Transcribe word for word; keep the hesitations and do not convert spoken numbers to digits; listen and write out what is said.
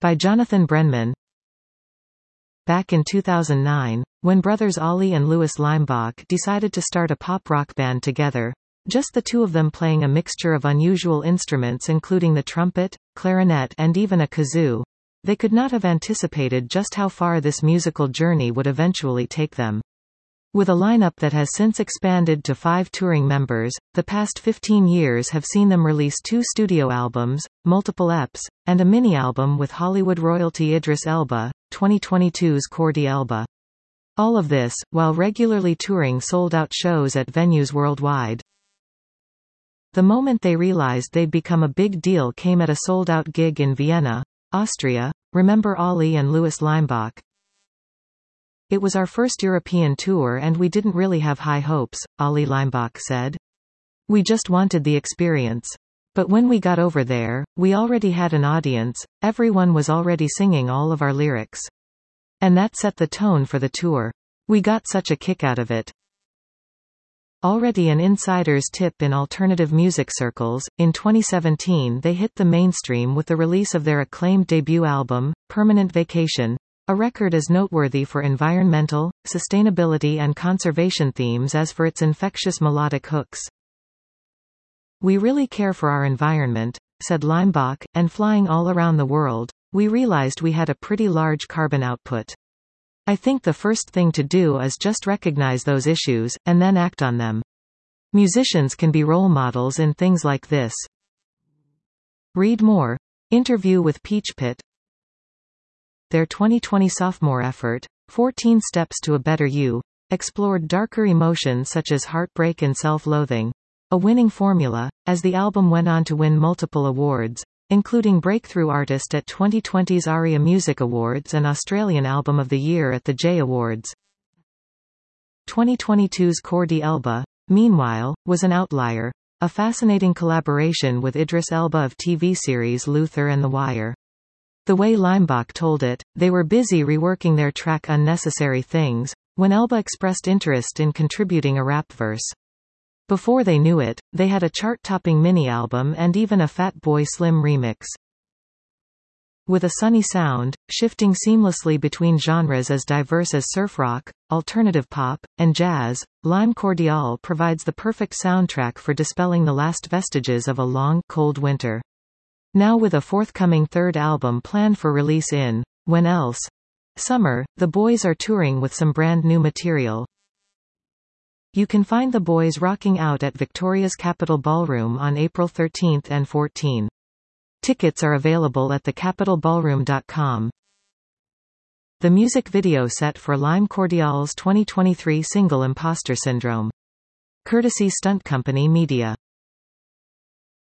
by Jonathan Brenman. Back in two thousand nine, when brothers Ollie and Louis Leimbach decided to start a pop-rock band together, just the two of them playing a mixture of unusual instruments including the trumpet, clarinet and even a kazoo, they could not have anticipated just how far this musical journey would eventually take them. With a lineup that has since expanded to five touring members, the past fifteen years have seen them release two studio albums, multiple E Ps, and a mini-album with Hollywood royalty Idris Elba, twenty twenty-two's Cordy Elba. All of this, while regularly touring sold-out shows at venues worldwide. The moment they realized they'd become a big deal came at a sold-out gig in Vienna, Austria. Remember Ollie and Louis Leimbach? "It was our first European tour and we didn't really have high hopes," Ollie Leimbach said. "We just wanted the experience. But when we got over there, we already had an audience, everyone was already singing all of our lyrics. And that set the tone for the tour. We got such a kick out of it." Already an insider's tip in alternative music circles, in twenty seventeen they hit the mainstream with the release of their acclaimed debut album, Permanent Vacation, a record as noteworthy for environmental, sustainability and conservation themes as for its infectious melodic hooks. "We really care for our environment," said Leimbach, "and flying all around the world, we realized we had a pretty large carbon output. I think the first thing to do is just recognize those issues, and then act on them. Musicians can be role models in things like this." Read more. Interview with Peach Pit. Their twenty twenty sophomore effort, fourteen Steps to a Better You, explored darker emotions such as heartbreak and self-loathing, a winning formula, as the album went on to win multiple awards, including Breakthrough Artist at twenty twenty's ARIA Music Awards and Australian Album of the Year at the J Awards. twenty twenty-two's Cordy Elba, meanwhile, was an outlier, a fascinating collaboration with Idris Elba of T V series Luther and The Wire. The way Leimbach told it, they were busy reworking their track Unnecessary Things, when Elba expressed interest in contributing a rap verse. Before they knew it, they had a chart-topping mini-album and even a Fat Boy Slim remix. With a sunny sound, shifting seamlessly between genres as diverse as surf rock, alternative pop, and jazz, Lime Cordiale provides the perfect soundtrack for dispelling the last vestiges of a long, cold winter. Now with a forthcoming third album planned for release in When Else? Summer, the boys are touring with some brand new material. You can find the boys rocking out at Victoria's Capitol Ballroom on April thirteenth and fourteenth. Tickets are available at the capitol ballroom dot com. The music video set for Lime Cordiale's twenty twenty-three single Imposter Syndrome. Courtesy Stunt Company Media.